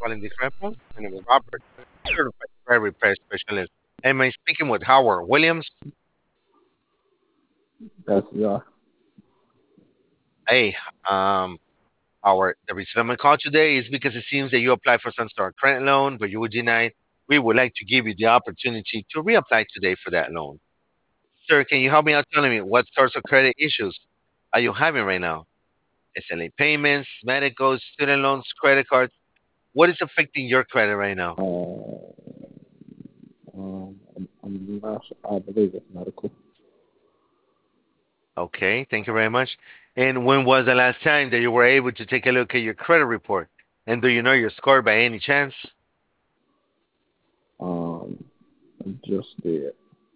calling this reference. My name is Robert, certified credit repair specialist. Am I speaking with Howard Williams? That's yeah. Hey, um, Howard, the reason I'm call today is because it seems that you applied for some sort of credit loan, but you were denied. We would like to give you the opportunity to reapply today for that loan. Sir, can you help me out telling me what sorts of credit issues are you having right now? SLA payments, medicals, student loans, credit cards. What is affecting your credit right now? I'm not sure. I believe it's medical. Okay, thank you very much. And when was the last time that you were able to take a look at your credit report? And do you know your score by any chance? Um, just did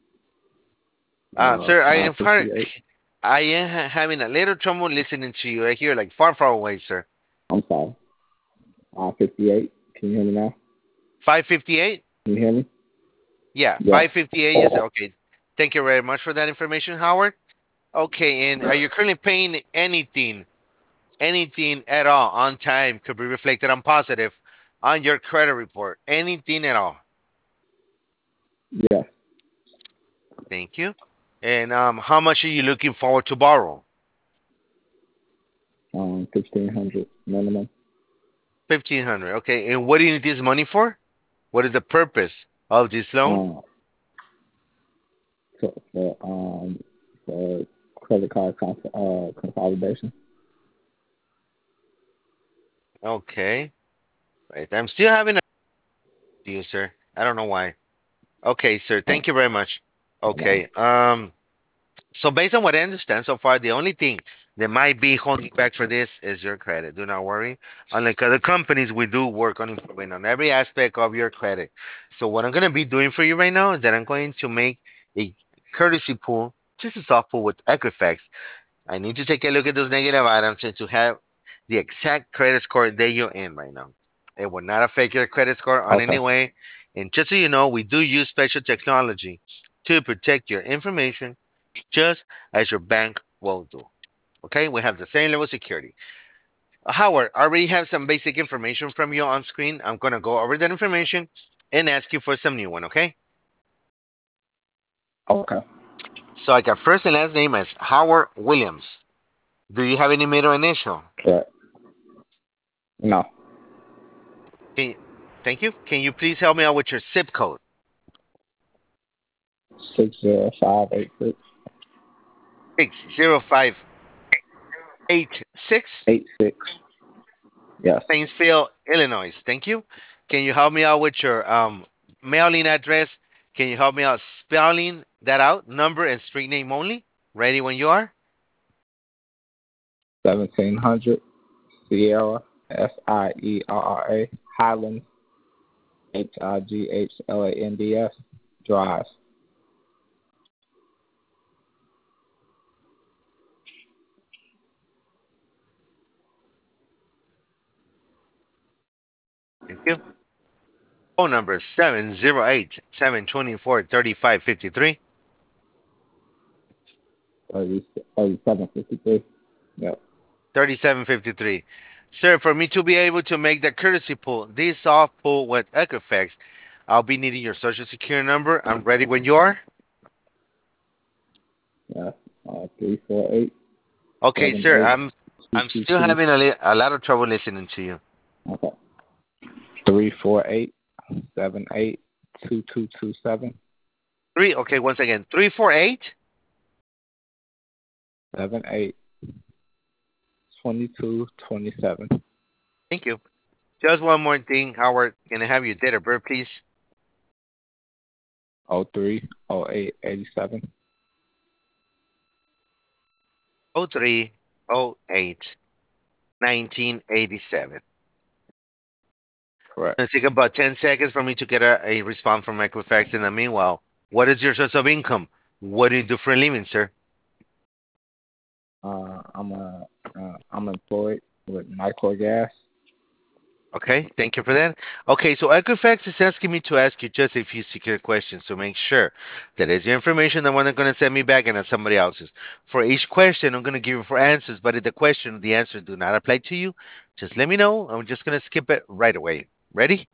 Sir, I am far, 558. I am having a little trouble listening to you. I hear like far, far away, sir. I'm sorry. 558. Can you hear me now? 558? Can you hear me? Yeah, Yes. 558. You said okay. Thank you very much for that information, Howard. Okay, and are you currently paying anything at all on time could be reflected on positive on your credit report? Anything at all? Yes. Thank you. And how much are you looking forward to borrow? 1500 minimum. 1,500. Okay. And what do you need this money for? What is the purpose of this loan? Um, for credit card consolidation. Okay. Right. I'm still having a you, sir. I don't know why. Okay, sir. Oh, Thank you very much. wow. Okay. So based on what I understand so far, the only thing that might be holding you back for this is your credit. Do not worry. Unlike other companies, we do work on improving on every aspect of your credit. So what I'm gonna be doing for you right now is that I'm going to make a courtesy pool, just a soft pool with Equifax. I need to take a look at those negative items and to have the exact credit score that you're in right now. It will not affect your credit score on any Okay. way. And just so you know, we do use special technology to protect your information just as your bank will do. Okay, we have the same level of security. Howard, I already have some basic information from you on screen. I'm gonna go over that information and ask you for some new one. Okay. Okay. So I got first and last name as Howard Williams. Do you have any middle initial? Correct. No. Can you, thank you. Can you please help me out with your zip code? 60586. 60586, 86. Yes. Plainsfield, Illinois. Thank you. Can you help me out with your mailing address? Can you help me out spelling that out? Number and street name only. Ready when you are? 1700 Sierra Sierra Highlands Highlands Drive. Thank you. Phone number 708-724-3553. 3753. Yep. 3753. Sir, for me to be able to make the courtesy pull, this soft pull with Equifax, I'll be needing your social security number. I'm ready when you are. Yes. 348 Okay, sir, I'm still 222. having a lot of trouble listening to you. Okay. 348 78 2227 Okay, once again, 348. 78 2227. Thank you. Just one more thing, Howard. Can I have your date of birth, please? 03 08 87. 0308 1987. Correct. It's take about 10 seconds for me to get a response from Equifax. In the meanwhile, what is your source of income? What do you do for a living, sir? I'm employed with Nicor Gas. Okay, thank you for that. Okay, so Equifax is asking me to ask you just a few secure questions to make sure that is your information the one they're going to send me back and not somebody else's. For each question, I'm going to give you four answers, but if the question, the answer do not apply to you, just let me know. I'm just going to skip it right away. Ready?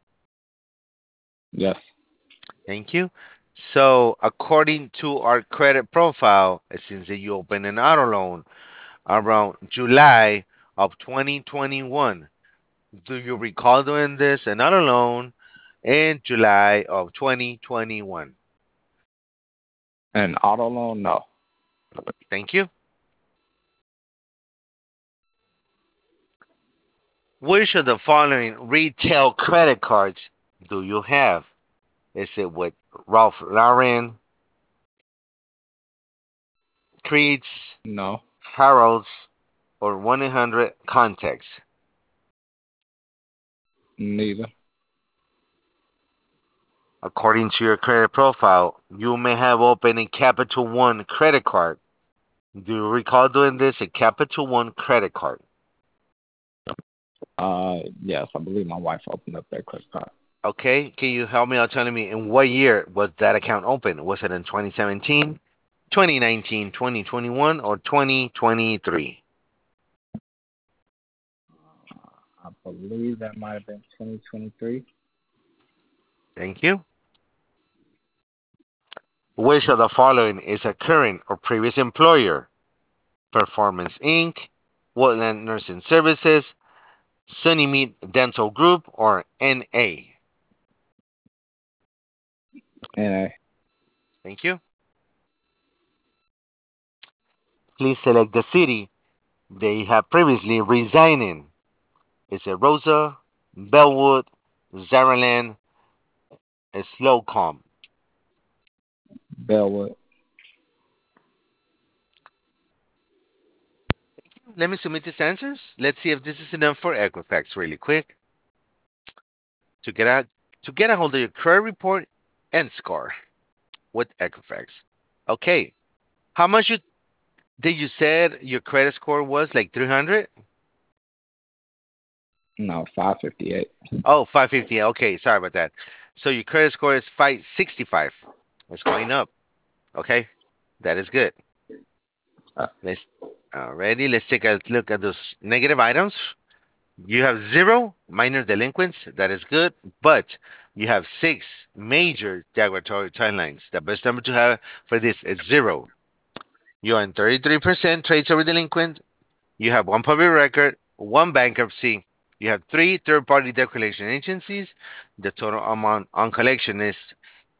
Yes. Thank you. So, according to our credit profile, it seems that you opened an auto loan around July of 2021. Do you recall doing this, an auto loan, in July of 2021? An auto loan? No. Thank you. Which of the following retail credit cards do you have? Is it with Ralph Lauren, Creed's, No. Harold's, or 1-800 Contacts? Neither. According to your credit profile, you may have opened a Capital One credit card. Do you recall doing this? A Capital One credit card. Yes, I believe my wife opened up that credit card. Okay, can you help me out telling me in what year was that account open? Was it in 2017, 2019, 2021, or 2023? I believe that might have been 2023. Thank you. Which of the following is a current or previous employer? Performance Inc., Woodland Nursing Services, Sunnymead Dental Group, or NA? And Thank you. Please select the city they have previously resigned in. Is it Rosa, Bellwood, Zaraland, Slocum? Bellwood. Let me submit these answers. Let's see if this is enough for Equifax really quick to get a hold of your credit report and score with Equifax. Okay, how much did you said your credit score was like 300? No, 558. Oh, 550. Okay, sorry about that. So your credit score is 565. It's going up. Okay, that is good. Uh, Let's already let's take a look at those negative items. You have zero minor delinquents. That is good, but you have six major derogatory timelines. The best number to have for this is zero. You are in 33% trades over delinquent. You have one public record, one bankruptcy. You have three third-party debt collection agencies. The total amount on collection is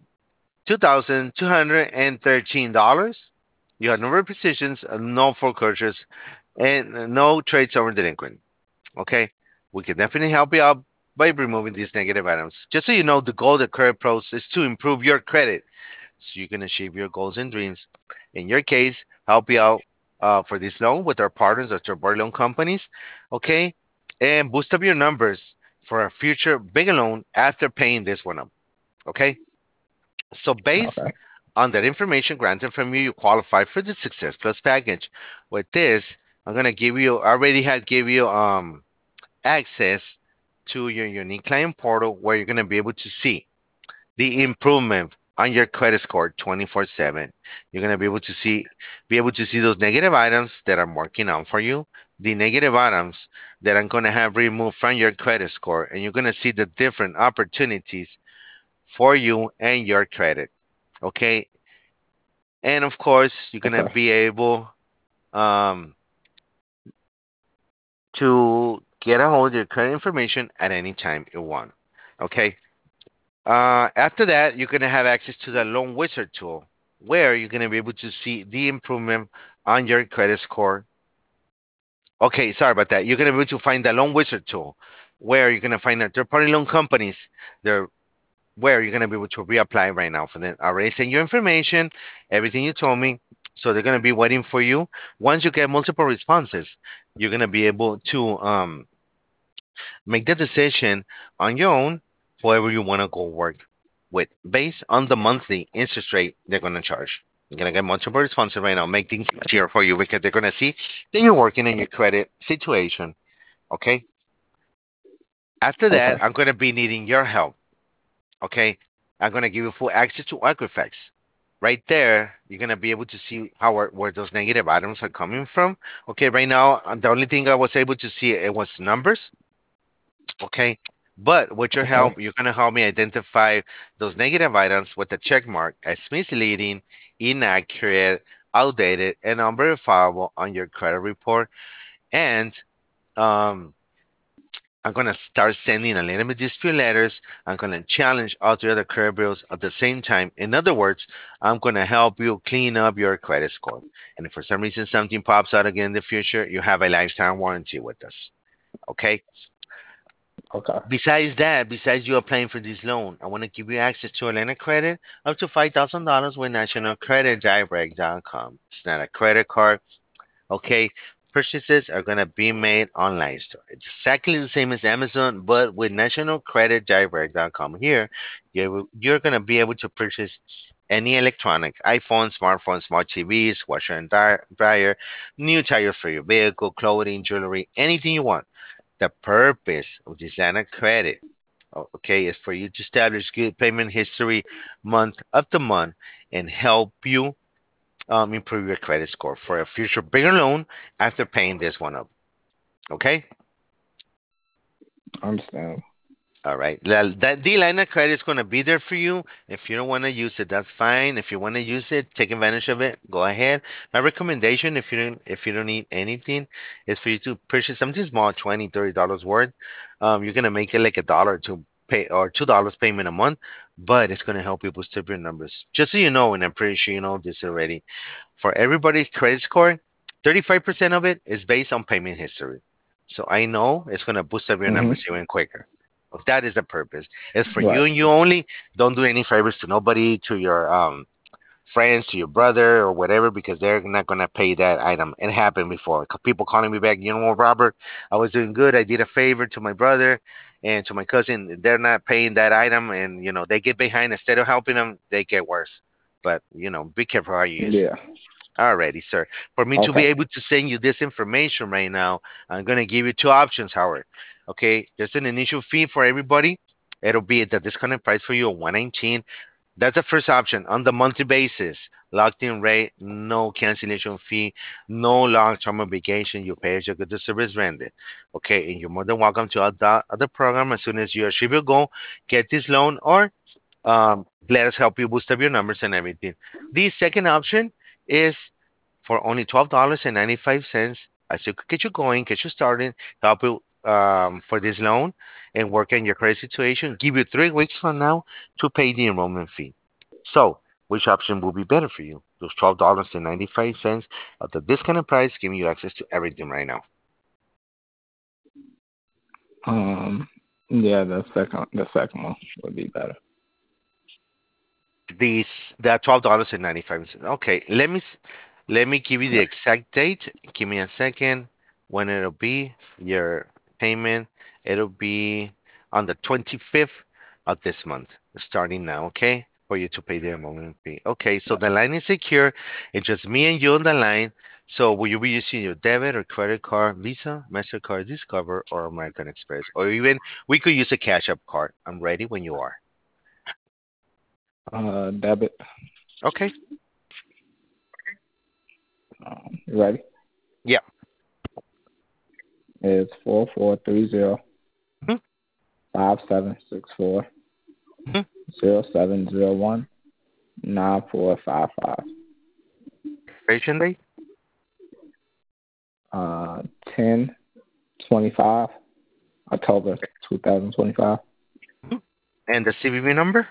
$2,213. You have no repositions, no foreclosures, and no trades over delinquent. Okay, we can definitely help you out by removing these negative items. Just so you know, the goal of Credit Pros is to improve your credit so you can achieve your goals and dreams. In your case, help you out for this loan with our partners, our third-party loan companies. Okay, and boost up your numbers for a future bigger loan after paying this one up. Okay, so based okay. on that information granted from you, you qualify for the Success Plus package. With this, I'm gonna give you. I already had give you access to your unique client portal where you're going to be able to see the improvement on your credit score 24/7. You're going to be able to see those negative items that I'm working on for you, the negative items that I'm going to have removed from your credit score, and you're going to see the different opportunities for you and your credit. Okay? And of course, you're going to Okay. be able um, to get a hold of your credit information at any time you want. Okay? After that, you're going to have access to the Loan Wizard tool, where you're going to be able to see the improvement on your credit score. Okay, sorry about that. You're going to be able to find the Loan Wizard tool, where you're going to find the third-party loan companies. They're where you're going to be able to reapply right now for them. I already sent you information, everything you told me. So they're going to be waiting for you. Once you get multiple responses, you're going to be able to make the decision on your own, whoever you want to go work with, based on the monthly interest rate they're going to charge. You're going to get multiple responses right now, make things easier for you because they're going to see that you're working in your credit situation. Okay. After that, Okay. I'm going to be needing your help. Okay. I'm going to give you full access to Equifax. Right there, you're going to be able to see where those negative items are coming from. Okay. Right now, the only thing I was able to see it was numbers. Okay. But with your Okay. help, you're going to help me identify those negative items with a check mark as misleading, inaccurate, outdated, and unverifiable on your credit report. And um, I'm gonna start sending a little bit dispute letters. I'm gonna challenge all the other credit bureaus at the same time. In other words, I'm gonna help you clean up your credit score. And if for some reason something pops out again in the future, you have a lifetime warranty with us. Okay. Okay. Besides that, besides you applying for this loan, I want to give you access to a line of credit up to $5,000 with NationalCreditDirect.com. It's not a credit card. Okay, purchases are gonna be made online store. It's exactly the same as Amazon, but with NationalCreditDirect.com here, you're gonna be able to purchase any electronic, iPhone, smartphone, smart TVs, washer and dryer, new tires for your vehicle, clothing, jewelry, anything you want. The purpose of this line of credit, okay, is for you to establish good payment history month after month and help you improve your credit score for a future bigger loan after paying this one up. Okay. I understand. All right. That D line of credit is going to be there for you. If you don't want to use it, that's fine. If you want to use it, take advantage of it. Go ahead. My recommendation, if you don't need anything, is for you to purchase something small, $20, $30 worth. You're gonna make it like $1 to pay or $2 payment a month, but it's gonna help you boost up your numbers. Just so you know, and I'm pretty sure you know this already. For everybody's credit score, 35% of it is based on payment history. So I know it's going to boost up your Mm-hmm. numbers even quicker. Well, that is the purpose. It's for you Right. and you only. Don't do any favors to nobody, to your friends, to your brother or whatever, because they're not going to pay that item. It happened before. People calling me back, you know what, Robert? I was doing good. I did a favor to my brother and to my cousin. They're not paying that item, and they get behind. Instead of helping them, they get worse. But be careful how you use it. Yeah. Alrighty, sir. For me to be Okay. able to send you this information right now, I'm gonna give you two options, Howard. Okay, there's an initial fee for everybody. It'll be at the discounted price for you of 119. That's the first option on the monthly basis. Locked in rate, no cancellation fee, no long term obligation. You pay as you get the service rendered. Okay, and you're more than welcome to add that other program as soon as you achieve your goal, get this loan, or let us help you boost up your numbers and everything. The second option is for only $12.95. As you could get you going, get you started, help you for this loan and work on your credit situation. Give you 3 weeks from now to pay the enrollment fee. So, which option will be better for you? Those $12.95 at the discounted price, giving you access to everything right now. Um. Yeah, the second one would be better. These that $12.95. Okay, let me give you the Right. exact date. Give me a second when it'll be your payment. It'll be on the 25th of this month, starting now, okay? For you to pay the enrollment fee. Okay, so the line is secure. It's just me and you on the line. So will you be using your debit or credit card, Visa, MasterCard, Discover, or American Express? Or even we could use a Cash App card. I'm ready when you are. Debit. Okay. You ready? Yeah. It's 4430 Mhm, 5764 mhm. 0701 9455. Expiration date. Uh, 10/25 October 2025. Mhm. And the CVV number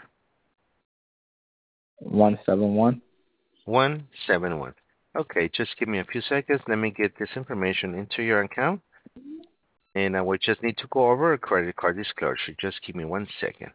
171. 171. Okay, just give me a few seconds. Let me get this information into your account. And I will just need to go over a credit card disclosure. Just give me 1 second.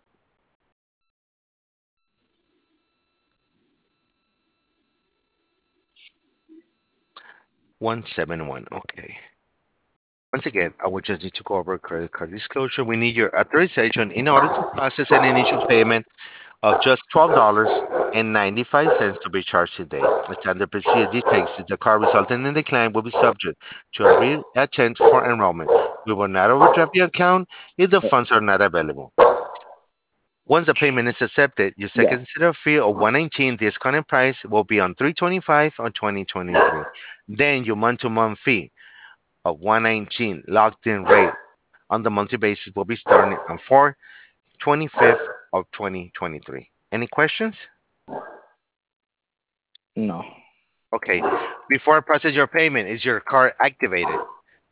171. Okay. Once again, I would just need to go over a credit card disclosure. We need your authorization in order to process an initial payment of just $12.95 to be charged today. The standard procedure dictates that the card resulting in decline will be subject to a reattempt for enrollment. We will not overdraft your account if the funds are not available. Once the payment is accepted, your Yeah. second set of fee of 119 discounted price will be on 325 on 2023. Then your month-to-month fee of 119 locked in rate on the monthly basis will be starting on 4/25 of 2023. Any questions? No. Okay. Before I process your payment, is your card activated?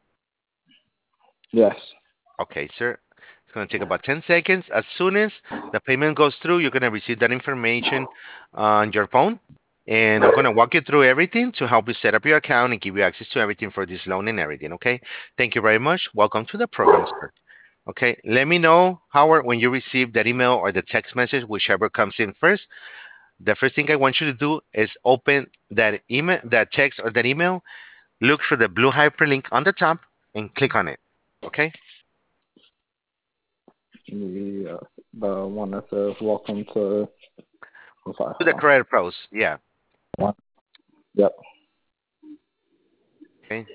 Yes. Okay, sir. It's going to take about 10 seconds. As soon as the payment goes through, you're going to receive that information on your phone. And I'm going to walk you through everything to help you set up your account and give you access to everything for this loan and everything. Okay. Thank you very much. Welcome to the program, sir. Okay. Let me know, Howard, when you receive that email or the text message, whichever comes in first. The first thing I want you to do is open that email, that text or that email, look for the blue hyperlink on the top and click on it. Okay. The the one that says "Welcome to." I'm sorry. To Hold the on. credit pros. Yeah. One. Yep. Okay.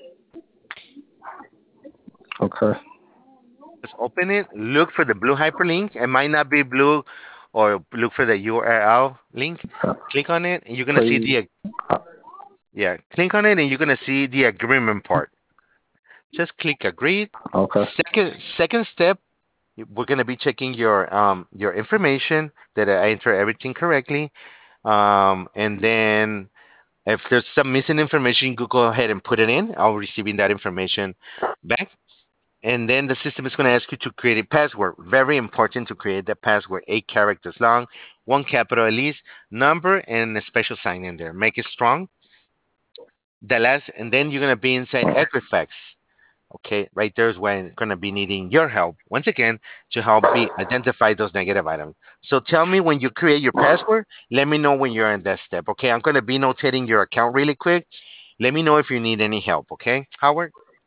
Okay. Just open it. Look for the blue hyperlink. It might not be blue, or look for the URL link. Yeah. Click on it, and you're gonna see Please. the Uh, yeah. Click on it, and you're gonna see the agreement part. Just click agree. okay. Second step, we're gonna be checking your information that I enter everything correctly. And then if there's some missing information, you could go ahead and put it in. I'll receiving that information back. And then the system is going to ask you to create a password. Very important to create that password, 8 characters long, one capital at least, number, and a special sign in there. Make it strong. The last, and then you're going to be inside Equifax. Okay, right there is when going to be needing your help once again to help me identify those negative items. So tell me when you create your password. Let me know when you're in that step. Okay, I'm going to be notating your account really quick. Let me know if you need any help. Okay, Howard.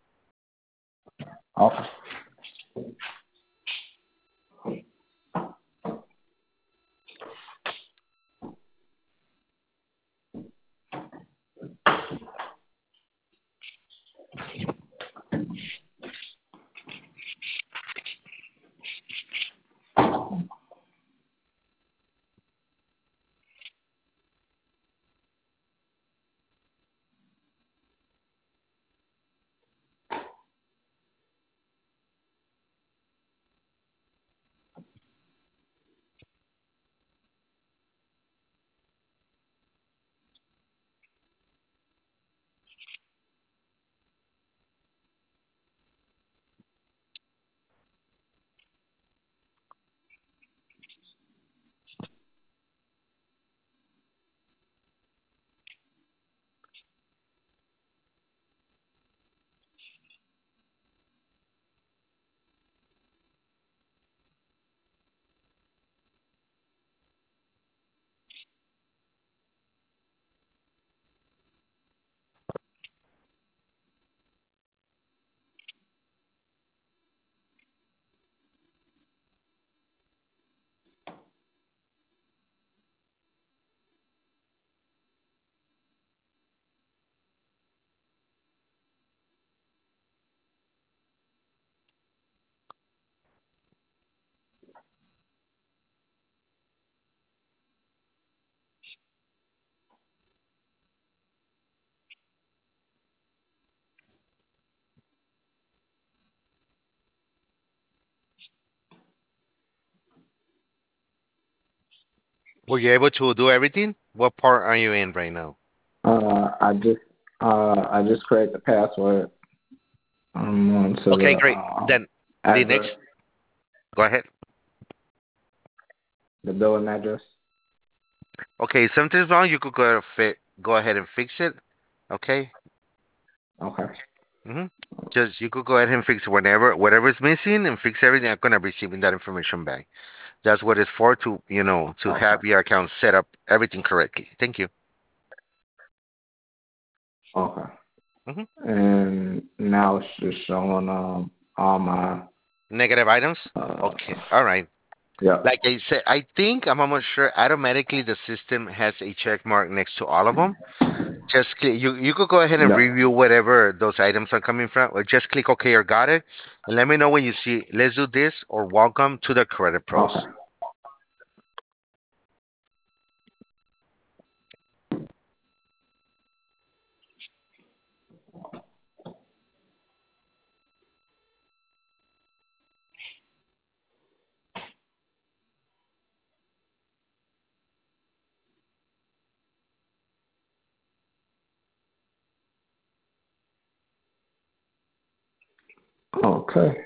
Okay. Were you able to do everything? What part are you in right now? I just create the password. I'm on to Okay, the great. Then the address, next, go ahead. the billing address. Okay, if something's wrong, you could go ahead and fix it. Okay. Okay. hmm Just you could go ahead and fix whatever's missing and fix everything. I'm gonna be receiving that information back. That's what it's for to to Okay. have your account set up everything correctly. Thank you. Okay. hmm And now it's just showing all my Negative items. uh Okay. All right. yeah. Like I said, I think I'm almost sure automatically the system has a check mark next to all of them. Just click, you could go ahead and Yeah. review whatever those items are coming from, or just click OK or got it, and let me know when you see let's do this or welcome to the Credit Pros. Okay. Okay.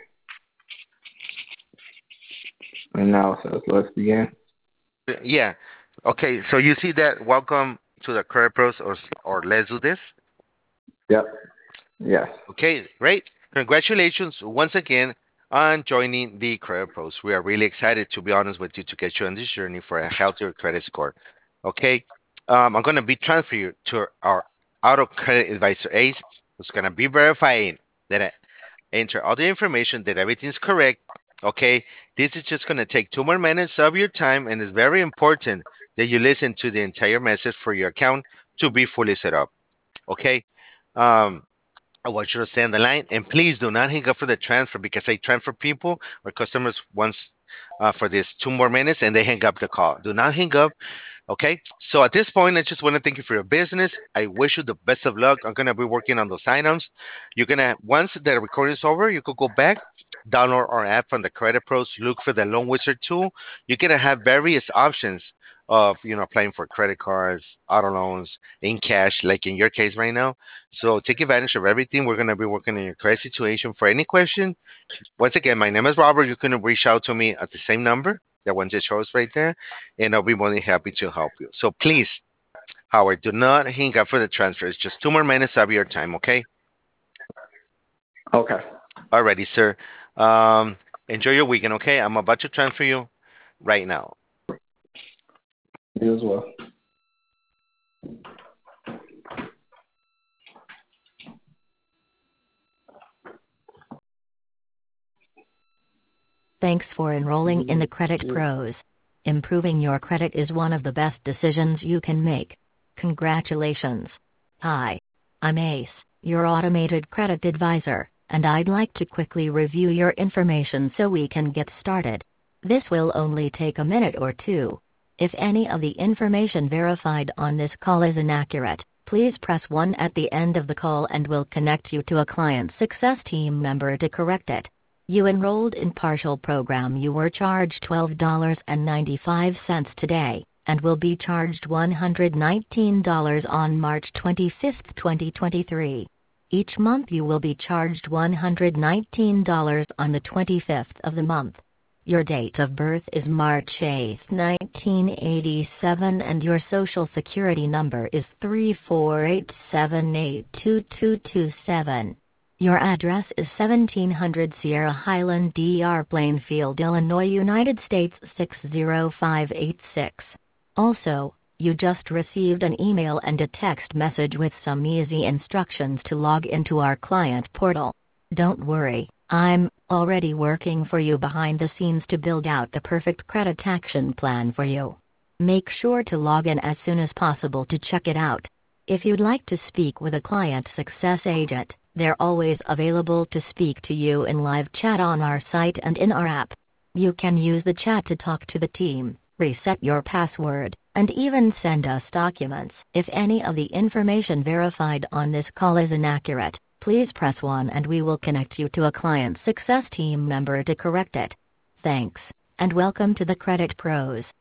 And now it says, let's begin. Yeah. Okay. So you see that? Welcome to the Credit Pros, or let's do this. Yep. Yes. Okay, great. Congratulations once again on joining the Credit Pros. We are really excited, to be honest with you, to get you on this journey for a healthier credit score. Okay, I'm going to be transferring you to our auto credit advisor Ace, who's going to be verifying that I enter all the information, that everything's correct. Okay, this is just going to take 2 more minutes of your time, and it's very important that you listen to the entire message for your account to be fully set up. Okay. Um, I want you to stay on the line, and please do not hang up for the transfer, because I transfer people or customers once for this 2 more minutes and they hang up the call. Do not hang up. Okay. So at this point, I just want to thank you for your business. I wish you the best of luck. I'm going to be working on those items. You're going to, once the recording is over, you could go back, download our app from the Credit Pros, look for the Loan Wizard tool. You're going to have various options of, applying for credit cards, auto loans, in cash, like in your case right now. So take advantage of everything. We're going to be working on your credit situation. For any question, once again, my name is Robert. You can reach out to me at the same number, the one that shows right there, and I'll be more than happy to help you. So please, Howard, do not hang up for the transfer. It's just 2 more minutes of your time, okay? Okay. Alrighty, sir. Um, Enjoy your weekend, okay? I'm about to transfer you right now. You as well. Thanks for enrolling in the Credit Pros. Improving your credit is one of the best decisions you can make. Congratulations. Hi. I'm Ace, your automated credit advisor, and I'd like to quickly review your information so we can get started. This will only take a minute or two. If any of the information verified on this call is inaccurate, please press 1 at the end of the call and we'll connect you to a client success team member to correct it. You enrolled in partial program. You were charged $12.95 today, and will be charged $119 on March 25, 2023. Each month you will be charged $119 on the 25th of the month. Your date of birth is March 8, 1987, and your social security number is 3487822227. Your address is 1700 Sierra Highland DR Plainfield, Illinois, United States 60586. Also, you just received an email and a text message with some easy instructions to log into our client portal. Don't worry, I'm already working for you behind the scenes to build out the perfect credit action plan for you. Make sure to log in as soon as possible to check it out. If you'd like to speak with a client success agent, they're always available to speak to you in live chat on our site and in our app. You can use the chat to talk to the team, reset your password, and even send us documents. If any of the information verified on this call is inaccurate, please press 1 and we will connect you to a client success team member to correct it. Thanks, and welcome to the Credit Pros.